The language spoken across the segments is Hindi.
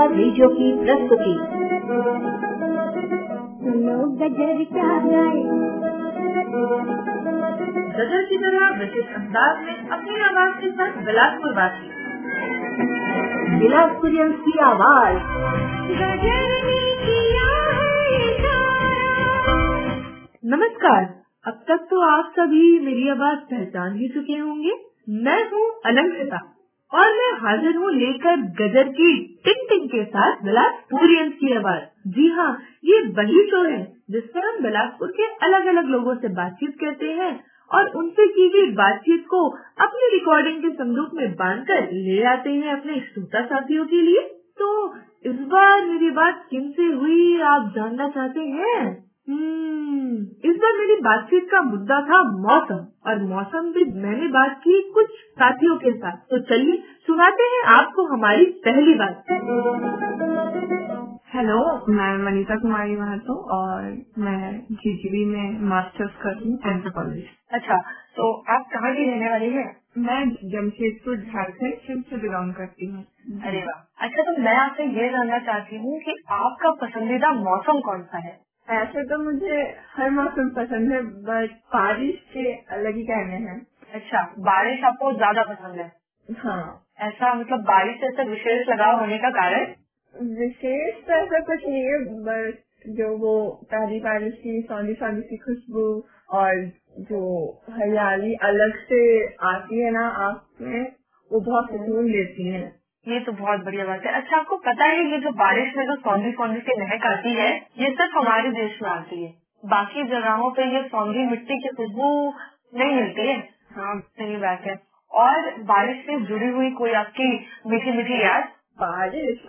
रेडियो की प्रस्तुति। गजर क्या गाए, गजर की तरह विशिष्ट अंदाज में अपनी आवाज के साथ बिलासपुर वासी, बिलासपुरियन की आवाज। नमस्कार। अब तक तो आप सभी मेरी आवाज पहचान ही चुके होंगे। मैं हूँ अलंकृता और मैं हाजिर हूँ लेकर गजर की टिंग टिंग के साथ बिलासपुरियन की आवाज। जी हाँ, ये वही शो है जिसमें हम बिलासपुर के अलग अलग लोगों से बातचीत करते हैं और उनसे की गई बातचीत को अपनी रिकॉर्डिंग के संदूक में बांधकर ले आते हैं अपने श्रोता साथियों के लिए। तो इस बार मेरी बात किनसे हुई आप जानना चाहते हैं? इस बार मेरी बातचीत का मुद्दा था मौसम, और मौसम भी मैंने बात की कुछ साथियों के साथ। तो चलिए सुनाते हैं आपको हमारी पहली बात। हेलो, मैं मनीता कुमारी महतो और मैं जीजीबी में मास्टर्स कर रही हूँ एंथ्रोपोलॉजी। अच्छा, तो आप कहाँ की रहने वाली हैं? मैं जमशेदपुर झारखंड से बिलोंग करती हूँ। अरे वाह। अच्छा, तो मैं आपसे ये जानना चाहती हूँ कि आपका पसंदीदा मौसम कौन सा है? ऐसे तो मुझे हर मौसम पसंद है, बट बारिश के अलग ही कहने हैं। अच्छा, बारिश आपको ज्यादा पसंद है? हाँ। ऐसा मतलब बारिश से ऐसा विशेष लगाव होने का कारण? विशेष तो ऐसा कुछ नहीं है, बट जो वो पहली बारिश की सौंधी सौंधी सी खुशबू और जो हरियाली अलग से आती है ना आँख में, वो बहुत सुकून देती है। ये तो बहुत बढ़िया बात है। अच्छा, आपको पता है ये जो बारिश में जो सौंधी सौंधी की महक आती है, ये सिर्फ हमारे देश में आती है, बाकी जगहों पे ये सौंधी मिट्टी की खुशबू नहीं मिलती है। हाँ, सही बात है। और बारिश से जुड़ी हुई कोई आपकी मीठी मीठी याद? बारिश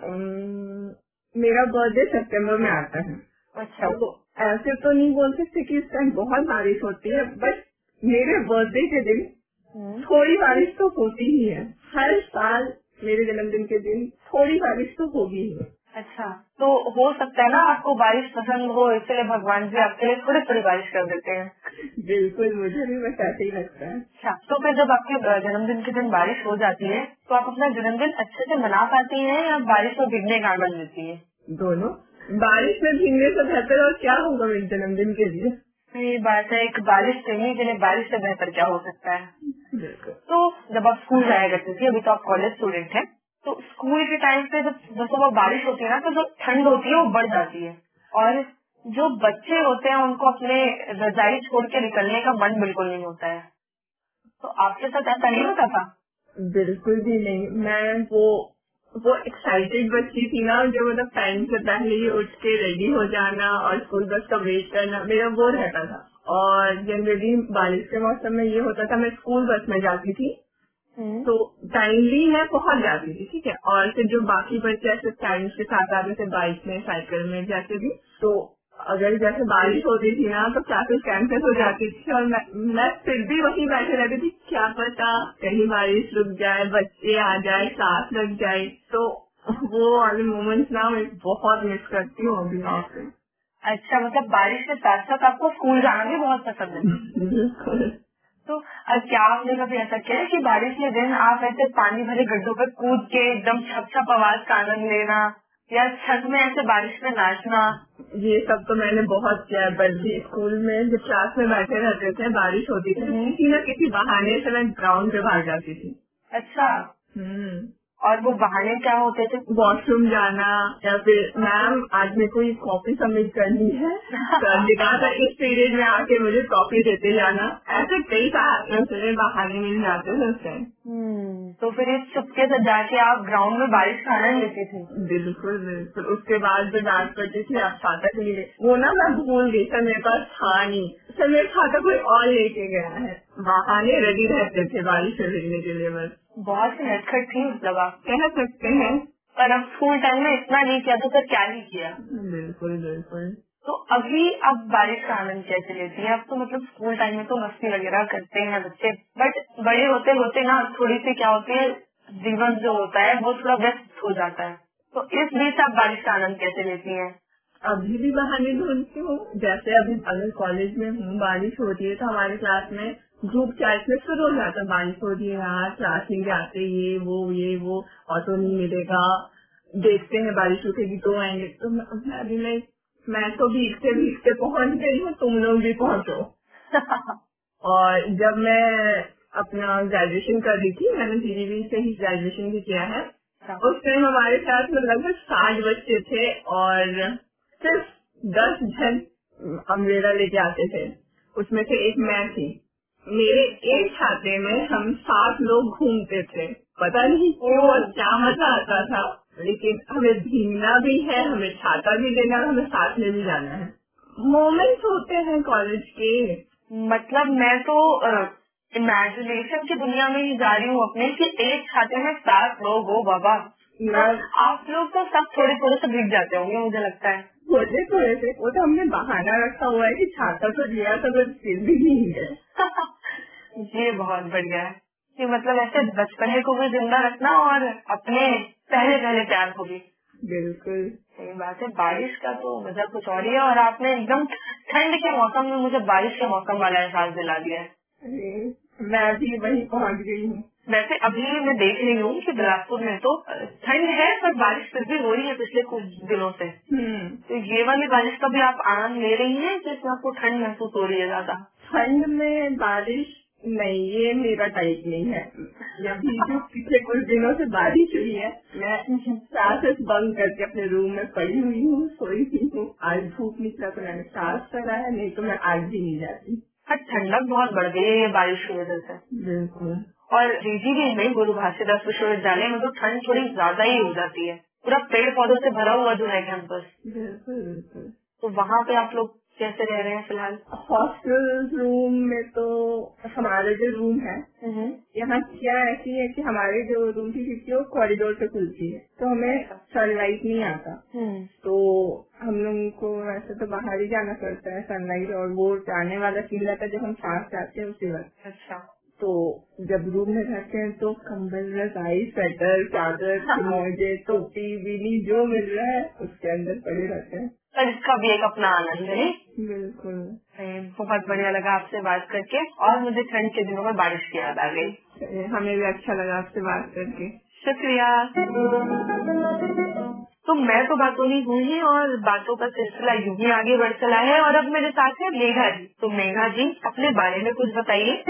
मेरा बर्थडे सितंबर में आता है। अच्छा, तो ऐसे तो नहीं बोल सकते कि इस टाइम बहुत बारिश होती है, बट मेरे बर्थडे के दिन थोड़ी बारिश तो होती ही है। हर साल मेरे जन्मदिन के दिन थोड़ी बारिश तो होगी ही। अच्छा, तो हो सकता है ना आपको बारिश पसंद हो, इसलिए भगवान जी आपके लिए थोड़ी थोड़ी बारिश कर देते हैं। बिल्कुल, मुझे भी बस ऐसे ही लगता है। अच्छा, तो फिर जब आपके जन्मदिन के दिन बारिश हो जाती है तो आप अपना जन्मदिन अच्छे से मना पाती हैं या बारिश में भीगने का आनंद लेती है? दोनों। बारिश में भीगने से बेहतर और क्या होगा मेरे जन्मदिन के लिए। ये बात है, एक बारिश प्रेमी के लिए बारिश से बेहतर क्या हो सकता है। बिल्कुल। तो जब आप स्कूल जाया करती थी, अभी तो आप कॉलेज स्टूडेंट हैं, तो स्कूल के टाइम पे जब सुबह बारिश होती है ना, तो जो ठंड होती है वो बढ़ जाती है और जो बच्चे होते हैं उनको अपने रजाई छोड़ के निकलने का मन बिल्कुल नहीं होता है। तो आपके साथ ऐसा नहीं होता था? बिल्कुल भी नहीं। मैं वो एक्साइटेड बच्ची थी ना, जो मतलब टाइम से पहले ही उठ के रेडी हो जाना और स्कूल बस का वेट करना, मेरा वो रहता था। और जनरली बारिश के मौसम में ये होता था, मैं स्कूल बस में जाती थी तो टाइमली मैं पहुंच जाती थी, ठीक है। और फिर जो बाकी बच्चे ऐसे टाइम के साथ आते थे, बाइक में, साइकिल में, जैसे भी, तो अगर जैसे बारिश होती थी ना तो क्लासेस कैंसिल हो जाती थी और मैं फिर भी वहीं बैठे रहती थी, क्या पता कहीं बारिश रुक जाए, बच्चे आ जाए, साथ लग जाए। तो वो वाले मोमेंट्स ना मैं बहुत मिस करती हूँ अभी आपसे। अच्छा, मतलब बारिश के साथ साथ आपको स्कूल जाना भी बहुत पसंद है? बिल्कुल। तो क्या आपने कभी ऐसा किया है कि बारिश के दिन आप ऐसे पानी भरे गड्ढों पे कूद के एकदम छप छप आवाज का आनंद लेना या छत में ऐसे बारिश में नाचना? ये सब तो मैंने बहुत किया है, बल्कि स्कूल में जब क्लास में बैठे रहते थे, बारिश होती थी, किसी न किसी बहाने से मैं ग्राउंड पे भाग जाती थी। अच्छा, और वो बहाने क्या होते थे? वॉशरूम जाना या फिर मैम आज मेरे को ये कॉपी सबमिट करनी है, सर ने कहा था इस पीरियड में आके मुझे कॉपी देते जाना। ऐसे कई सारे बहाने मिल जाते थे उस टाइम। तो फिर इस चुपके से जाके आप ग्राउंड में बारिश का आनंद लेती थी? बिल्कुल बिल्कुल। उसके बाद जो डांस करती थी आप छाता के लिए, वो ना मैं भूल गई, सर मेरे पास था नहीं, सर मेरे छाता कोई और लेके गया है। बहाने रेडी रहते थे बारिश में भीगने के लिए। बस बहुत सी नटखट थी मतलब, आप कह सकते हैं। पर अब स्कूल टाइम में इतना नहीं किया तो फिर क्या ही किया? बिल्कुल बिल्कुल। तो अभी अब बारिश का आनंद कैसे लेती है? अब तो मतलब स्कूल टाइम में तो मस्ती वगैरह करते हैं बच्चे, बट बड़े होते होते ना थोड़ी सी क्या होती है, जीवन जो होता है वो थोड़ा व्यस्त हो जाता है। तो इस बीच आप बारिश का आनंद कैसे लेती हैं? अभी भी बहाने ढूंढती हूँ। जैसे अभी अगर कॉलेज में हूँ, बारिश होती है तो हमारे क्लास में ग्रुप चैट में शुरू हो जाता है, बारिश हो रही है यार, क्लास नहीं जाते, ये वो ऑटो नहीं मिलेगा, देखते हैं बारिश रुकेगी तो आएंगे। तो मैं तो भीगते भीगते पहुंच गई हूँ, तुम लोग भी पहुंचो। और जब मैं अपना ग्रेजुएशन कर रही थी, मैंने जीडीवी से ही ग्रेजुएशन भी किया है, उस टाइम हमारे साथ में लगभग 60 बच्चे थे और सिर्फ 10 जन अम्ब्रेला लेके आते थे। उसमें से एक मैं थी। मेरे एक छाते में हम 7 लोग घूमते थे। पता नहीं क्यों और क्या मजा आता था, लेकिन हमें भीगना भी है, हमें छाता भी लेना है, हमें साथ में भी जाना है। मोमेंट्स होते हैं कॉलेज के। मतलब मैं तो इमेजिनेशन की दुनिया में ही जा रही हूँ अपने, कि एक छाते में 7 लोग हो बाबा। तो आप लोग तो सब थोड़े थोड़े से भीग जाते होंगे मुझे लगता है। थोड़े से वो तो हमने बहाना रखा हुआ है कि छाता तो लिया था बस फिर भी नहीं है। ये बहुत बढ़िया है कि मतलब ऐसे बचपने को भी जिंदा रखना और अपने पहले प्यार को भी। बिल्कुल सही बात है। बारिश का तो मजा कुछ और ही है, और आपने एकदम ठंड के मौसम में मुझे बारिश के मौसम वाला एहसास दिला दिया है। मैं भी वहीं पहुंच गई हूँ। वैसे अभी मैं देख रही हूँ कि बिलासपुर में तो ठंड है, पर बारिश फिर भी हो रही है पिछले कुछ दिनों से। तो ये वाली बारिश का भी आप आनंद ले रही हैं, जिसमें आपको ठंड महसूस हो रही है ज्यादा? ठंड में बारिश नहीं, ये मेरा टाइप नहीं है। अभी जो पिछले कुछ दिनों से बारिश हुई है, मैं क्लासेस बंद करके अपने रूम में पड़ी हुई हूँ, सोई हुई हूँ। आज धूप निकला तो मैंने क्लास करा है, नहीं तो मैं आज भी नहीं जाती। ठंडक बहुत बढ़ गई है ये बारिश की वजह से। बिल्कुल। और जीजीवी में गुरु घासीदास विश्वविद्यालय में तो ठंड थोड़ी ज्यादा ही हो जाती है, पूरा पेड़ पौधों से भरा हुआ जो है कैंपस। बिल्कुल बिल्कुल। तो वहाँ पे आप लोग कैसे रह रहे हैं फिलहाल? हॉस्टल रूम में तो हमारे जो रूम है यहाँ क्या ऐसी है कि हमारे जो रूम की खिड़की वो कॉरिडोर से खुलती है, तो हमें सनलाइट नहीं आता। तो हम लोगों को वैसे तो बाहर ही जाना पड़ता है सनलाइट, और वो जाने वाला सीन रहता है जब हम सांस जाते हैं उसी वक्त। अच्छा। तो जब रूम में रहते हैं तो कंबल, रजाई, स्वेटर, चादर, मोजे, टोपी, बीनी जो मिल रहा है उसके अंदर पड़े रहते हैं। पर इसका भी एक अपना आनंद है। बिल्कुल। बहुत बढ़िया लगा आपसे बात करके, और मुझे ठंड के दिनों में बारिश की याद आ गई। हमें भी अच्छा लगा आपसे बात करके। शुक्रिया। तो मैं तो बातों नहीं हुई, और बातों का सिलसिला यूं ही आगे बढ़ चला है, और अब मेरे साथ है मेघा जी। तो मेघा जी अपने बारे में कुछ बताइए।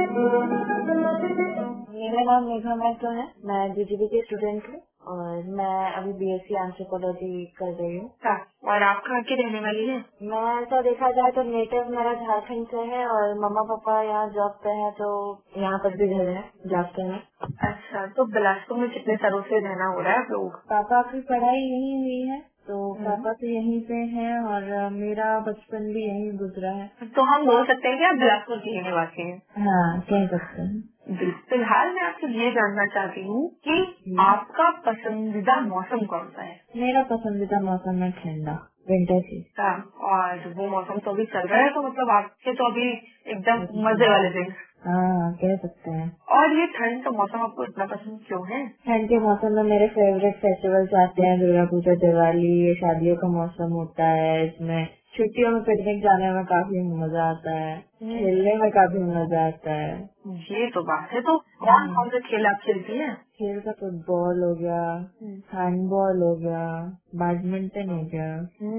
मेरा नाम मेघा महतो है, मैं जीजीबी की स्टूडेंट हूँ और मैं अभी बीएससी एंथ्रोपोलॉजी कर रही हूँ। और आप कहाँ की रहने वाली हैं? मैं ऐसा देखा जाए तो नेटिव मेरा झारखंड से है, और मम्मा पापा यहाँ जॉब पे है, तो यहाँ पर भी घर है जॉब पे है। अच्छा, तो बिलासपुर में कितने सालों से रहना हो रहा है आप लोग? पापा की पढ़ाई यहीं हुई है, तो पापा तो यहीं पे हैं, और मेरा बचपन भी यहीं गुजरा है। तो हम बोल सकते हैं कि आप बिलासपुर की निवासी हैं? हाँ, कह सकते हैं। फिलहाल मैं आपसे ये जानना चाहती हूँ कि आपका पसंदीदा मौसम कौन सा है? मेरा पसंदीदा मौसम है ठंडा, विंटर सीजन। और वो मौसम तो अभी चल रहा है, तो मतलब आपके तो अभी एकदम मजे वाले दिन। हाँ, कह सकते हैं। और ये ठंड का मौसम आपको इतना पसंद क्यों है? ठंड के मौसम में मेरे फेवरेट फेस्टिवल्स आते हैं, दुर्गा पूजा, दिवाली, ये शादियों का मौसम होता है। इसमें छुट्टियों में पिकनिक जाने में काफी मजा आता है, खेलने में काफी मजा आता है। ये तो बात है। तो कौन कौन से खेल आप खेलती हैं? खेल का फुटबॉल हो गया, हैंडबॉल हो गया, बैडमिंटन हो गया।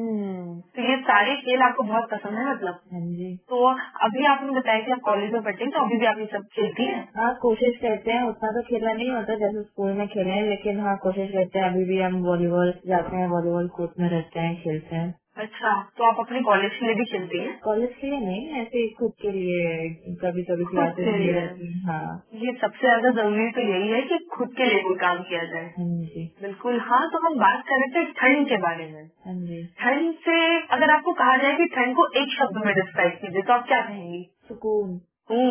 तो ये सारे खेल आपको बहुत पसंद है मतलब? हाँ जी। तो अभी आपने बताया कि आप कॉलेज में पढ़ती हैं, तो अभी भी आप ये सब खेलती हैं? हाँ, कोशिश करते हैं, उतना तो खेला नहीं होता जैसे स्कूल में खेले हैं, लेकिन हाँ कोशिश करते हैं। अभी भी हम वॉलीबॉल जाते हैं, वॉलीबॉल कोर्ट में रहते हैं, खेलते हैं। अच्छा, तो आप अपने कॉलेज के लिए भी खेलती हैं? कॉलेज के लिए नहीं, ऐसे खुद के लिए कभी कभी क्लासेस भी रहती हैं। हाँ, ये सबसे ज्यादा जरूरी तो यही है कि खुद के लिए कोई काम किया जाए। हाँ जी, बिल्कुल। हाँ, तो हम बात कर रहे थे ठंड के बारे में। हाँ जी। ठंड से अगर आपको कहा जाए कि ठंड को एक शब्द में डिस्क्राइब कीजिए, तो आप क्या कहेंगी? सुकून।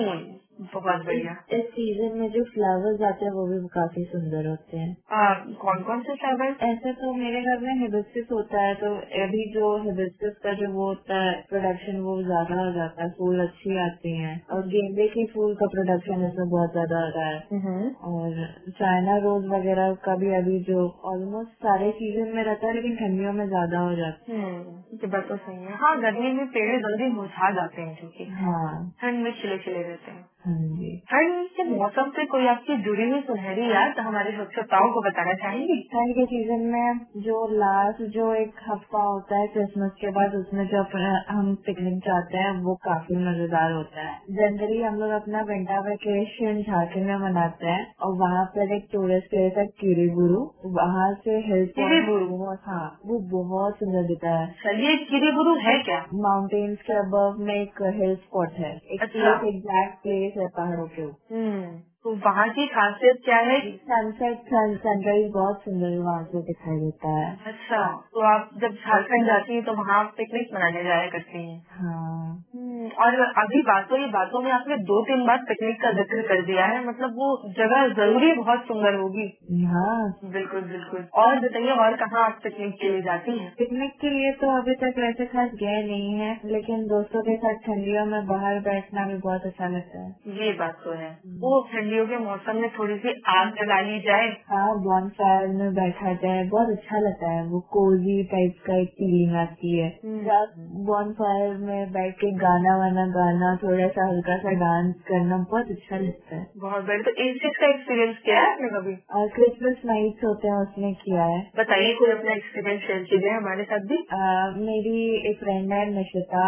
बहुत बढ़िया। इस सीजन में जो फ्लावर्स आते हैं वो भी काफी सुंदर होते हैं। कौन कौन से फ्लावर? ऐसे तो मेरे घर में हिबिस्कस होता है, तो अभी जो हिबिस्कस का जो वो होता है प्रोडक्शन वो ज्यादा हो जाता है, फूल अच्छी आती हैं, और गेंदे की फूल का प्रोडक्शन इसमें बहुत ज्यादा आ रहा है। और चाइना रोज वगैरह का भी अभी जो ऑलमोस्ट सारे सीजन में रहता है, लेकिन ठंडियों में ज्यादा हो जाता है। ये बात तो सही है। हाँ, गर्मी में पेड़ जल्दी मुरझा जाते हैं, क्योंकि हाँ, ठंड में खिले खिले रहते हैं। हाँ जी। ठंड के मौसम से कोई आपकी जुड़ी हुई सुनहरी याद हमारे श्रोताओं को बताना चाहेंगी? ठंड के सीजन में जो लास्ट जो एक हफ्ता होता है क्रिसमस के बाद, उसमें जो हम पिकनिक जाते हैं वो काफी मजेदार होता है। जनरली हम लोग अपना विंटर वेकेशन झारखंड में मनाते हैं और वहाँ पर एक टूरिस्ट प्लेस है किरीबुरू, वहाँ से हिल किरीबुरू? हाँ, वो बहुत सुंदर दिखता है। चलिए, किरीबुरू है क्या? माउंटेन्स के अबव में एक हिल स्पॉट है, एक एग्जैक्ट प्लेस है पहाड़ों के ऊपर। तो वहाँ की खासियत क्या है? सनसेट सनराइज बहुत सुंदर वहाँ से दिखाई देता है। अच्छा, तो आप जब झारखंड जाती हैं तो वहाँ पिकनिक मनाने जाया करती हैं? हाँ। और अभी बातों में आपने 2-3 बार पिकनिक का जिक्र कर दिया है, मतलब वो जगह जरूरी बहुत सुंदर होगी। हाँ, बिल्कुल बिल्कुल। और बताइए, और कहाँ आप पिकनिक के लिए जाती हैं? पिकनिक के लिए तो अभी तक वैसे खास गए नहीं है, लेकिन दोस्तों के साथ ठंडियों में बाहर बैठना भी बहुत अच्छा लगता है। ये बात तो है। वो ठंडियों के मौसम में थोड़ी सी आग जला ली जाए, हाँ, बॉन फायर में बैठा जाए, बहुत अच्छा लगता है। वो कोजी टाइप का एक फीलिंग आती है। बॉन फायर में बैठ के गाना गाना, थोड़ा सा हल्का सा डांस करना बहुत अच्छा लगता है। बहुत बढ़िया। तो इस चीज का एक्सपीरियंस किया है आपने कभी? और क्रिसमस नाइट्स होते हैं उसमें किया है। बताइए, कोई अपना एक्सपीरियंस शेयर कीजिए हमारे साथ भी। मेरी एक फ्रेंड है निशिता,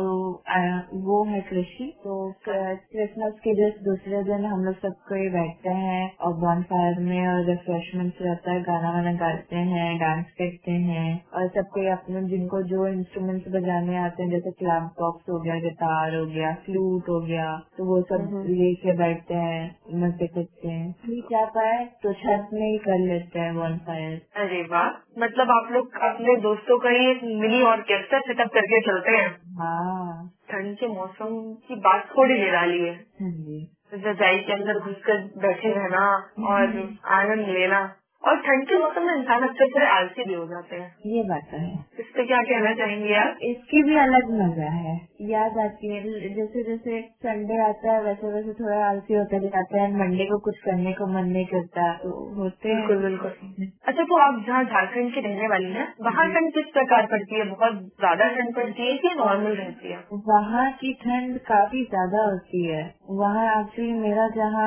वो है कृषि। तो क्रिसमस के जस्ट दूसरे दिन हम लोग सब कोई बैठते हैं और बॉन फायर में और रिफ्रेशमेंट रहता है, गाना गाते हैं, डांस करते हैं और सबको अपने जिनको जो इंस्ट्रूमेंट्स बजाने आते हैं, जैसे क्लैम्प बॉक्स हो गया, गिटार हो गया, फ्लूट हो गया, तो वो सब लेके बैठते हैं, मजे करते हैं। क्या पाए तो छत में ही कर लेते हैं बॉन फायर। अरे वाह, मतलब आप लोग अपने दोस्तों का ही एक मिनी ऑर्केस्ट्रा सेटअप करके चलते हैं। हाँ, ठंड के मौसम की बात थोड़ी निराली है। हाँ जी। रजाई के अंदर घुसकर बैठे रहना और आनंद लेना। और ठंड के मौसम में इंसान अक्सर थोड़े आलसी भी हो जाते हैं। ये बात है। इस पे क्या कहना चाहेंगे आप? इसकी भी अलग मजा है, याद आती है। जैसे जैसे संडे आता है वैसे वैसे थोड़ा आलसी होते जाते हैं, मंडे को कुछ करने को मन नहीं करता, तो होते हैं। बिल्कुल बिल्कुल। अच्छा, तो आप जहाँ झारखंड की रहने वाली हैं, वहाँ ठंड किस प्रकार पड़ती है? बहुत ज्यादा ठंड पड़ती है कि नॉर्मल रहती है? वहाँ की ठंड काफी ज्यादा होती है। वहाँ एक्चुअली मेरा जहाँ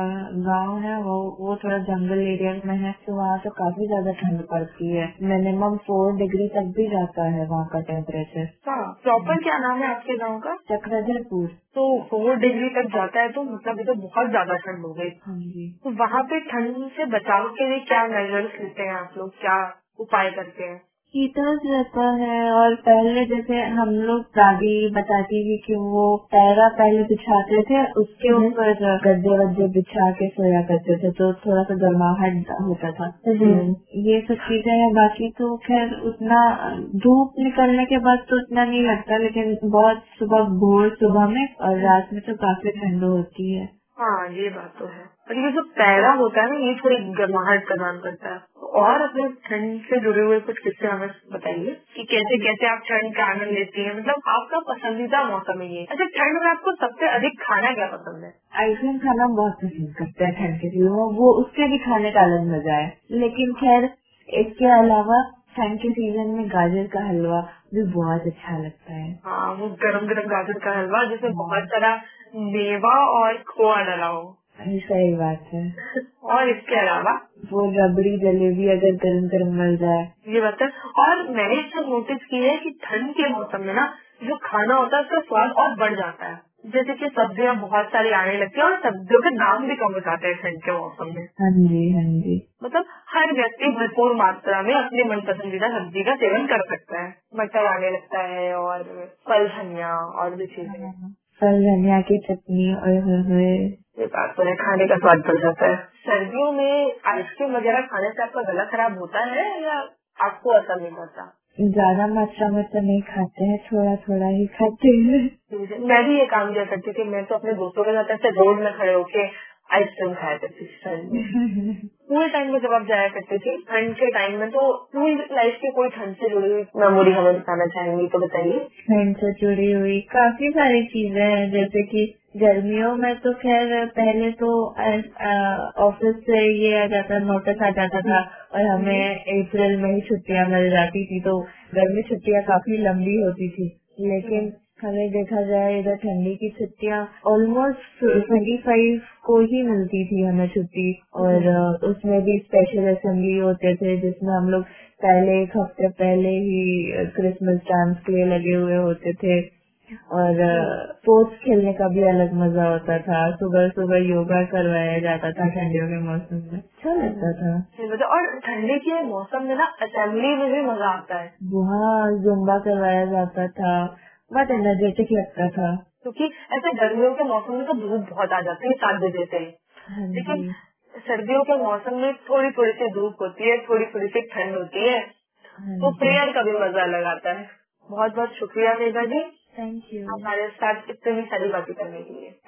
गांव है वो थोड़ा जंगल एरिया में है, तो वहाँ तो काफी ज्यादा ठंड पड़ती है। मिनिमम 4 डिग्री तक भी जाता है वहाँ का टेम्परेचर। प्रॉपर क्या नाम है आपके गांव का? चक्रधरपुर। तो 4 डिग्री तक जाता है, तो मतलब ये तो बहुत ज्यादा ठंड हो गई। हाँ जी। तो वहाँ पे ठंड से बचाव के लिए क्या मेजर्स लेते हैं आप लोग, क्या उपाय करते हैं? हीटर्स रहता है, और पहले जैसे हम लोग दादी बताती थी कि वो पैरा पहले बिछाते थे, उसके ऊपर गद्दे वद्दे बिछा के सोया करते थे, तो थोड़ा सा गर्माहट होता था। ये सब चीजें हैं। बाकी तो खैर उतना धूप निकलने के बाद तो उतना नहीं लगता, लेकिन बहुत भोर सुबह में और रात में तो काफी ठंड होती है। हाँ, ये बात तो है। और ये जो पैरा होता है ना, ये थोड़ी गर्माहट प्रदान करता है। और अपने ठंड से जुड़े हुए कुछ किस्से हमें बताइए कि कैसे कैसे आप ठंड का आनंद लेती हैं, मतलब आपका पसंदीदा मौसम है ये। अच्छा, ठंड में आपको सबसे अधिक खाना क्या पसंद है? आइसक्रीम खाना बहुत पसंद करते हैं ठंड के सीजन में, वो उसके भी खाने का अलग मजा है। लेकिन खैर इसके अलावा ठंड के सीजन में गाजर का हलवा भी बहुत अच्छा लगता है। हाँ, वो गरम गरम गाजर का हलवा जिसमें बहुत सारा मेवा और खोआ डला हो। सही बात है। और इसके अलावा वो रबड़ी जलेबी अगर गरम गरम मिल जाए, ये बात है। और मैंने इससे नोटिस की है कि ठंड के मौसम में ना जो खाना होता है उसका स्वाद और बढ़ जाता है। जैसे कि सब्जियां बहुत सारी आने लगती है और सब्जियों के दाम भी कम हो जाते हैं ठंड के मौसम में। हाँ जी, हाँ जी। मतलब हर व्यक्ति भरपूर मात्रा में अपनी मन पसंदीदा सब्जी का सेवन कर सकता है। मटर आने लगता है और फल धनिया और भी चीजें, फल धनिया की चटनी, और ये बात तो है, खाने का स्वाद बढ़ जाता है। सर्दियों में आइसक्रीम वगैरह खाने से आपका गला खराब होता है या आपको असर नहीं करता? ज्यादा मात्रा में तो नहीं खाते हैं, थोड़ा थोड़ा ही खाते हैं। मैं भी ये काम किया करती थी। मैं तो अपने दोस्तों के साथ ऐसे रोड में खड़े होके आइसक्रीम खाया करती थी ठंड में। स्कूल टाइम में जब आप जाया करते थे ठंड के टाइम में, तो स्कूल लाइफ की कोई ठंड से जुड़ी हुई मेमोरी हमें बताना चाहेंगी तो बताइए। ठंड से जुड़ी हुई काफी सारी चीजें हैं, जैसे कि गर्मियों में तो खैर पहले तो ऑफिस से ये आ जाता, नोटिस आ जाता था और हमें अप्रैल में ही छुट्टियां मिल जाती थी, तो गर्मी छुट्टियां काफी लंबी होती थी। लेकिन हमें देखा जाए इधर ठंडी की छुट्टियां ऑलमोस्ट 25 को ही मिलती थी हमें छुट्टी, और उसमें भी स्पेशल असेंबली होते थे जिसमें हम लोग पहले एक हफ्ते पहले ही क्रिसमस डांस के लिए लगे हुए होते थे, और स्पोर्ट्स खेलने का भी अलग मजा होता था। सुबह सुबह योगा करवाया जाता था ठंडियों के मौसम में, अच्छा लगता था। और ठंडी के मौसम में ना असेंबली में भी मजा आता है, वहाँ जुम्बा करवाया जाता था, बहुत एनर्जेटिक लगता था। क्योंकि ऐसे गर्मियों के मौसम में तो धूप बहुत आ जाती है 7 बजे से, लेकिन सर्दियों के मौसम में थोड़ी थोड़ी सी धूप होती है, थोड़ी थोड़ी सी ठंड होती है, तो प्रेयर का भी मजा अलग आता है। बहुत बहुत शुक्रिया मेघा जी, थैंक यू हमारे साथ इतनी सारी बातें करने के लिए।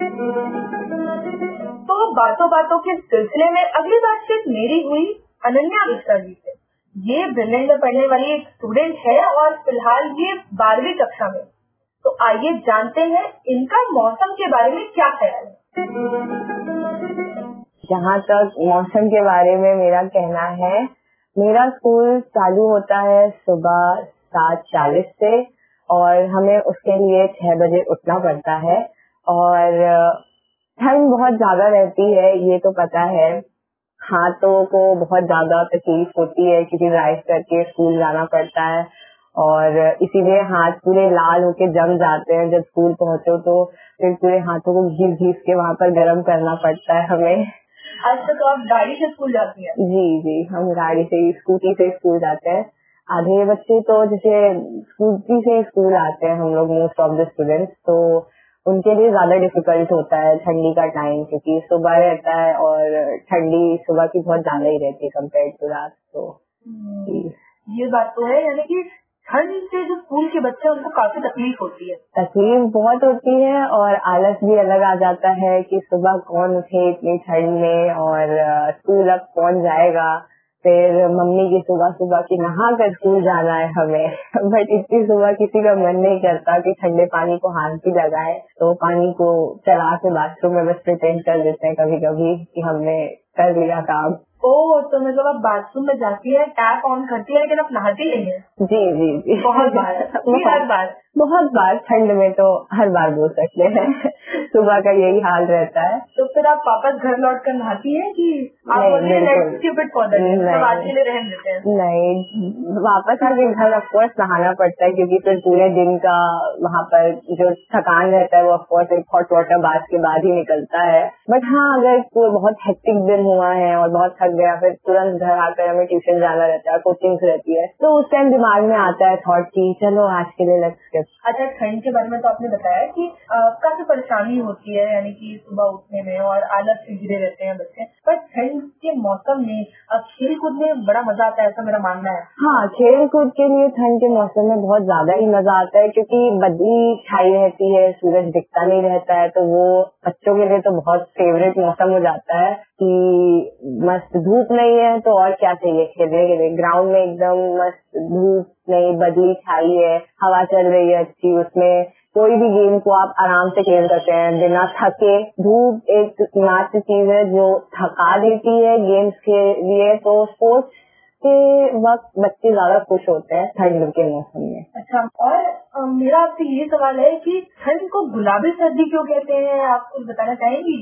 तो बातों बातों के सिलसिले में अगली बातचीत मेरी हुई अनन्या विस्ता जी से। ये ब्रिलियंट में पढ़ने वाली एक स्टूडेंट है और फिलहाल ये 12वीं कक्षा में। तो आइए जानते हैं इनका मौसम के बारे में क्या ख्याल है। जहाँ तक मौसम के बारे में मेरा कहना है, मेरा स्कूल चालू होता है सुबह 7:40 से और हमें उसके लिए 6 बजे उठना पड़ता है, और ठंड बहुत ज्यादा रहती है, ये तो पता है। हाथों को बहुत ज्यादा तकलीफ होती है क्योंकि ड्राइव करके स्कूल जाना पड़ता है, और इसीलिए हाथ पूरे लाल होके जम जाते हैं। जब स्कूल पहुंचो तो फिर पूरे हाथों को घिस घिस के वहाँ पर गर्म करना पड़ता है हमें। आज तक तो आप गाड़ी से स्कूल जाती हैं? जी, हम गाड़ी से, स्कूटी से स्कूल जाते हैं। आधे बच्चे तो जैसे स्कूटी से स्कूल आते हैं, हम लोग मोस्ट ऑफ द स्टूडेंट्स, तो उनके लिए ज्यादा डिफिकल्ट होता है ठंडी का टाइम, क्योंकि सुबह रहता है और ठंडी सुबह की बहुत ज्यादा ही रहती है कम्पेयर टू रात। तो ये बात तो है, यानी कि ठंड से जो स्कूल के बच्चे हैं उनको काफी तकलीफ होती है। तकलीफ बहुत होती है और आलस भी अलग आ जाता है कि सुबह कौन उठे इतनी ठंड में, और स्कूल अब कौन जाएगा। फिर मम्मी की सुबह सुबह की नहा कर स्कूल जाना है हमें बट इतनी सुबह किसी का मन नहीं करता कि ठंडे पानी को हाथ भी लगाए, तो पानी को चला के बाथरूम में बस प्रिटेंड कर देते हैं कभी कभी कि हमने कर लिया काम। तो मतलब आप बाथरूम में जाती है, टैप ऑन करती है, लेकिन आप नहाती नहीं है? जी बहुत बार बहुत बार ठंड में तो हर बार बोल सकते हैं सुबह का यही हाल रहता है। तो फिर आप वापस घर लौट कर नहाती है कि आप आज के लिए रहने देते हैं? नहीं, वापस आके घर ऑफकोर्स नहाना पड़ता है, क्योंकि फिर पूरे दिन का वहाँ पर जो थकान रहता है वो ऑफकोर्स एक हॉट वाटर बाथ के बाद ही निकलता है। बट हाँ, अगर कोई बहुत हेक्टिक दिन हुआ है और बहुत थक गया, फिर तुरंत घर आकर हमें ट्यूशन जाना रहता है, कोचिंग रहती है, तो उस टाइम दिमाग में आता है थॉट की चलो आज के लिए लेट्स स्किप। अच्छा, ठंड के बारे में तो आपने बताया कि काफी परेशानी होती है, यानी कि सुबह उठने में, और आलस से घिरे रहते हैं बच्चे, पर ठंड के मौसम में खेल कूद में बड़ा मजा आता है, ऐसा मेरा मानना है। हाँ, खेल कूद के लिए ठंड के मौसम में बहुत ज्यादा ही मजा आता है, क्योंकि बदली छाई रहती है, सूरज दिखता नहीं रहता है, तो वो बच्चों के लिए तो बहुत फेवरेट मौसम हो जाता है कि मस्त धूप नहीं है तो और क्या चाहिए खेलने के लिए। ग्राउंड में एकदम मस्त धूप नहीं, बदली छाई है, हवा चल रही है अच्छी, उसमें कोई भी गेम को आप आराम से खेल सकते हैं बिना थके। धूप एक मात्र चीज है जो थका देती है गेम्स के लिए, तो स्पोर्ट्स के वक्त बच्चे ज्यादा खुश होते हैं ठंड के मौसम में। अच्छा, और मेरा आपसे ये सवाल है कि ठंड को गुलाबी सर्दी क्यों कहते हैं, आप कुछ बताना चाहेंगी?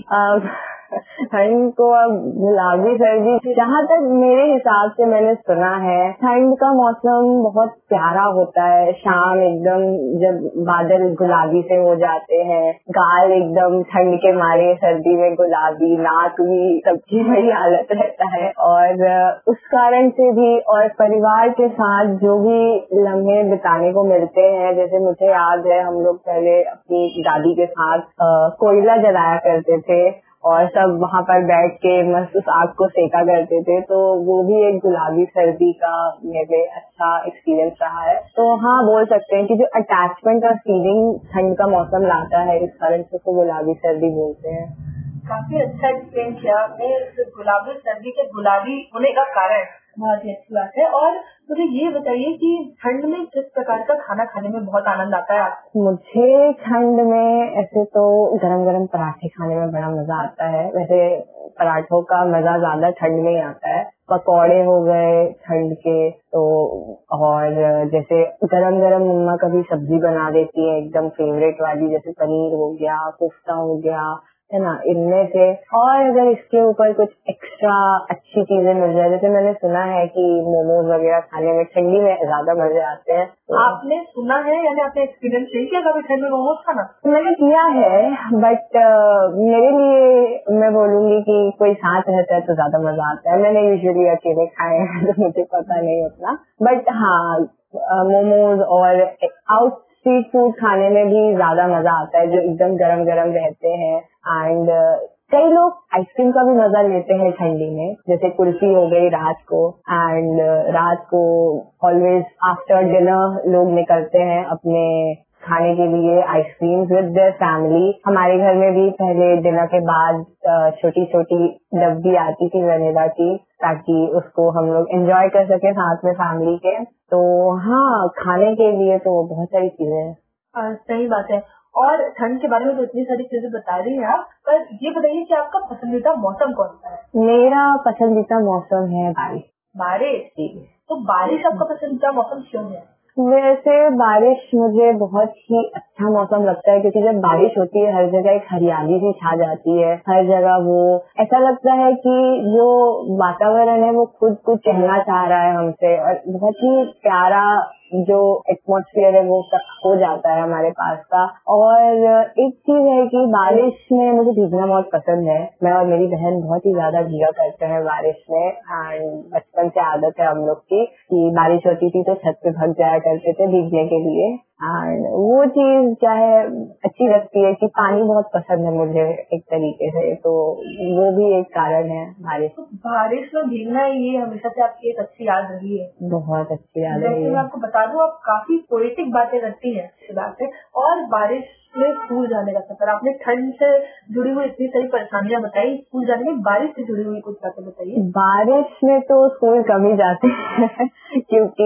ठंड को अब गुलाबी सर्दी, जहाँ तक मेरे हिसाब से मैंने सुना है, ठंड का मौसम बहुत प्यारा होता है। शाम एकदम जब बादल गुलाबी से हो जाते हैं, गाल एकदम ठंड के मारे सर्दी में गुलाबी, नाक भी, सबकी वही हालत रहता है। और उस कारण से भी, और परिवार के साथ जो भी लम्हे बिताने को मिलते हैं, जैसे मुझे याद है हम लोग पहले अपनी दादी के साथ कोयला जलाया करते थे और सब वहाँ पर बैठ के मस्त उस आग को सेका करते थे, तो वो भी एक गुलाबी सर्दी का मेरे अच्छा एक्सपीरियंस रहा है। तो हाँ, बोल सकते हैं कि जो अटैचमेंट और फीलिंग ठंड का मौसम लाता है, इस कारण से उसको गुलाबी सर्दी बोलते हैं। काफी अच्छा एक्सप्लेन किया आपने गुलाबी सर्दी के गुलाबी होने का कारण, बहुत ही अच्छी बात है। और मुझे ये बताइए कि ठंड में किस प्रकार का खाना खाने में बहुत आनंद आता है आपको? मुझे ठंड में ऐसे तो गरम गरम पराठे खाने में बड़ा मजा आता है। वैसे पराठों का मजा ज्यादा ठंड में ही आता है, पकौड़े हो गए ठंड के, तो और जैसे गरम गरम मम्मा कभी सब्जी बना देती है एकदम फेवरेट वाली, जैसे पनीर हो गया, कोफ्ता हो गया, है ना, इनमें से। और अगर इसके ऊपर कुछ एक्स्ट्रा अच्छी चीजें मिल जाए, जैसे मैंने सुना है कि मोमोज वगैरह खाने में ठंडी में ज्यादा मजे आते हैं। तो आपने सुना है यानी आपने एक्सपीरियंस नहीं किया कभी ठंड में मोमोज खाना? मैंने किया है, बट मेरे लिए मैं बोलूंगी कि कोई साथ रहता है तो ज्यादा मजा आता है। मैंने यूजुअली अकेले खाए हैं तो मुझे पता नहीं उतना, बट हाँ मोमोज और आउट स्ट्रीट फूड खाने में भी ज्यादा मजा आता है जो एकदम गरम गरम रहते हैं। एंड कई लोग आइसक्रीम का भी मजा लेते हैं ठंडी में, जैसे कुल्फी हो गई रात को। एंड रात को ऑलवेज आफ्टर डिनर लोग निकलते हैं अपने खाने के लिए आइसक्रीम विद देयर फैमिली। हमारे घर में भी पहले डिनर के बाद छोटी छोटी डब्बी आती थी वनीला की, ताकि उसको हम लोग एंजॉय कर सके साथ में फैमिली के। तो हाँ, खाने के लिए तो बहुत सारी चीजें हैं। सही बात है। और ठंड के बारे में तो इतनी सारी चीजें बता रही हैं आप, पर ये बताइए कि आपका पसंदीदा मौसम कौन सा है? मेरा पसंदीदा मौसम है बारिश। बारिश? तो बारिश आपका पसंदीदा मौसम क्यों है? वैसे बारिश मुझे बहुत ही अच्छा मौसम लगता है, क्योंकि जब बारिश होती है हर जगह एक हरियाली सी छा जाती है। हर जगह वो ऐसा लगता है कि जो वातावरण है वो खुद कुछ कहना चाह रहा है हमसे, और बहुत ही प्यारा जो एटमॉस्फेयर है वो हो जाता है हमारे पास का। और एक चीज है कि बारिश में मुझे भीगना बहुत पसंद है। मैं और मेरी बहन बहुत ही ज्यादा भीगा करते हैं बारिश में। एंड बचपन से आदत है हम लोग की कि बारिश होती थी तो छत पे भाग जाया करते थे भीगने के लिए। एंड वो चीज क्या है अच्छी लगती है कि पानी बहुत पसंद है मुझे एक तरीके से, तो वो भी एक कारण है बारिश। तो बारिश में भीगना ये हमेशा से आपकी एक अच्छी याद रही है? बहुत अच्छी याद रही है। मैं आपको बता दूं, आप काफी पोएटिक बातें करती हैं इस बात पे। और बारिश में स्कूल जाने का सफर, आपने ठंड से जुड़ी हुई इतनी सारी परेशानियां बताई, स्कूल जाने में बारिश से जुड़ी हुई कुछ बातें बताइए। बारिश में तो स्कूल कम ही जाते हैं क्योंकि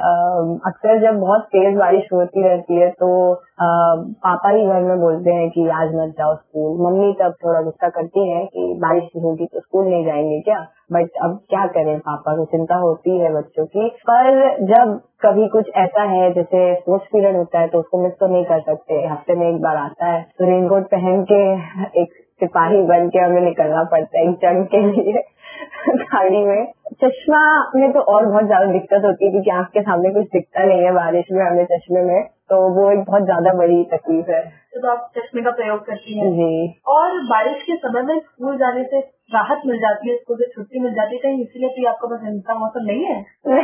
अक्सर जब बहुत तेज बारिश होती रहती है तो पापा ही घर में बोलते हैं कि आज मत जाओ स्कूल। मम्मी तब थोड़ा गुस्सा करती है कि बारिश होगी तो स्कूल नहीं जाएंगे क्या, बट अब क्या करें, पापा को चिंता होती है बच्चों की। पर जब कभी कुछ ऐसा है जैसे स्पोर्ट्स पीरियड होता है तो उसको मिस तो नहीं कर सकते, हफ्ते में एक बार आता है, तो रेनकोट पहन के एक सिपाही बन के हमें निकलना पड़ता है एक जंग के लिए गाड़ी में। चश्मा में तो और बहुत ज्यादा दिक्कत होती है क्योंकि आँख के सामने कुछ दिखता नहीं है बारिश में हमें चश्मे में, तो वो एक बहुत ज्यादा बड़ी तकलीफ है। तो आप चश्मे का प्रयोग करती हैं? जी। और बारिश के समय में स्कूल जाने से राहत मिल जाती है, स्कूल से छुट्टी मिल जाती है, कहीं इसलिए तो आपका पसंदीदा मौसम नहीं है?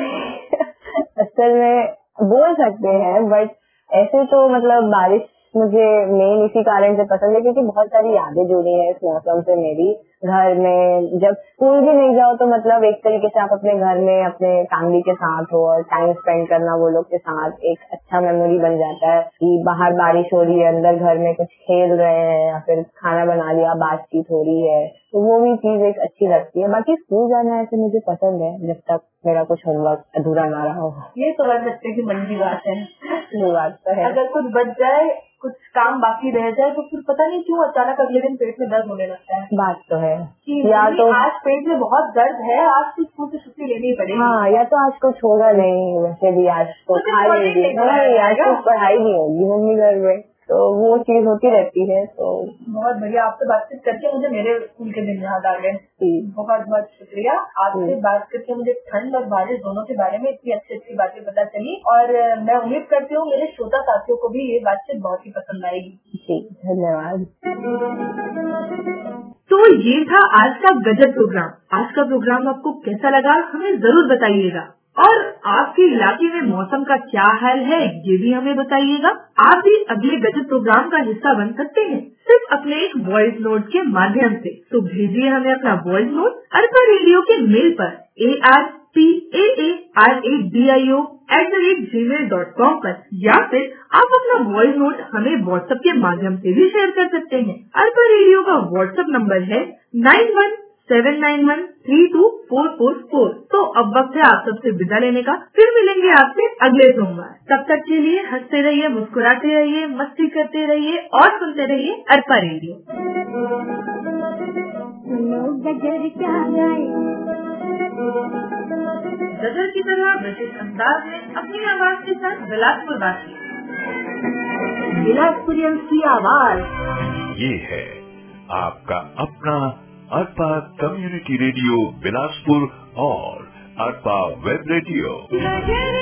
असल में बोल सकते हैं, बट ऐसे तो मतलब बारिश मुझे मेन इसी कारण से पसंद है क्योंकि बहुत सारी यादें जुड़ी हैं इस मौसम से मेरी। घर में जब स्कूल भी नहीं जाओ तो मतलब एक तरीके से आप अपने घर में अपने फैमिली के साथ हो और टाइम स्पेंड करना वो लोग के साथ एक अच्छा मेमोरी बन जाता है कि बाहर बारिश हो रही है, अंदर घर में कुछ खेल रहे हैं या फिर खाना बना लिया, बातचीत हो रही है, तो वो भी चीज एक अच्छी लगती है। बाकी स्कूल जाना ऐसे मुझे पसंद है जब तक मेरा कुछ होमवर्क अधूरा ना रहा हो। ये तो हर बच्चे की मन की बात है। ये बात तो है। अगर कुछ बच जाए, कुछ काम बाकी रह जाए तो फिर पता नहीं क्यों अचानक अगले दिन पेट में दर्द होने लगता है। बात तो है। या तो आज पेट में बहुत दर्द है, आज तो स्कूल से छुट्टी लेनी पड़ेगी। हाँ, या तो आज कुछ होगा नहीं, वैसे भी आज तो खा लेंगे, आज तो पढ़ाई नहीं होगी मम्मी घर में, तो वो चीज होती रहती है। तो बहुत बढ़िया, आपसे बातचीत करके मुझे मेरे स्कूल के दिन याद आ गए। बहुत बहुत शुक्रिया, आपसे बात करके मुझे ठंड और बारिश दोनों के बारे में इतनी अच्छी अच्छी बातें पता चली और मैं उम्मीद करती हूँ मेरे श्रोता साथियों को भी ये बातचीत बहुत ही पसंद आएगी। जी धन्यवाद। तो ये था आज का गजब प्रोग्राम। आज का प्रोग्राम आपको कैसा लगा हमें जरूर बताइएगा और आपके इलाके में मौसम का क्या हाल है ये भी हमें बताइएगा। आप भी अगले गजब प्रोग्राम का हिस्सा बन सकते हैं सिर्फ अपने एक वॉइस नोट के माध्यम से। तो भेजिए हमें अपना वॉइस नोट अरपा रेडियो के मेल पर arpaaaradio@gmail.com पर, या फिर आप अपना वॉइस नोट हमें व्हाट्सएप के माध्यम से भी शेयर कर सकते हैं। अरपा रेडियो का व्हाट्सएप नंबर है 9179132444। तो अब वक्त है आप सबसे विदा लेने का, फिर मिलेंगे आपसे अगले सोमवार। तब तक के लिए हंसते रहिए, मुस्कुराते रहिए, मस्ती करते रहिए और सुनते रहिए अरपा रेडियो। सुनो गजर क्या गाए गजल की तरह ब्रिटिश अंदाज में अपनी आवाज के साथ बिलासपुर बात बिलासपुरियंस की आवाज। ये है आपका अपना अरपा कम्युनिटी रेडियो बिलासपुर और अरपा वेब रेडियो।